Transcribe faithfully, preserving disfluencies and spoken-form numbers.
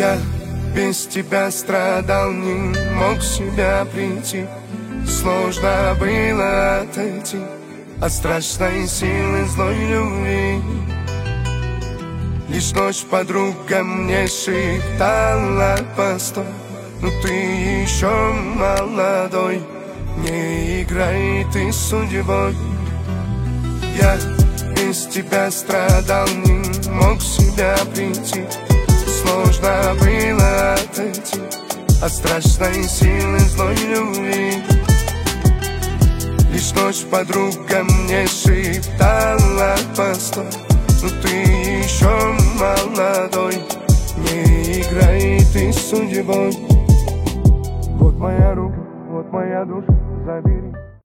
Я без тебя страдал, не мог в себя прийти. Сложно было отойти от страшной силы злой любви. Лишь ночь подруга мне шептала: постой, но ты еще молодой, не играй ты судьбой. Я без тебя страдал, не мог в себя прийти. Сложно было отойти от страшной силы злой любви. Лишь ночь подруга мне шептала: постой, но ты еще молодой, не играй ты судьбой. Вот моя рука, вот моя душа, забери.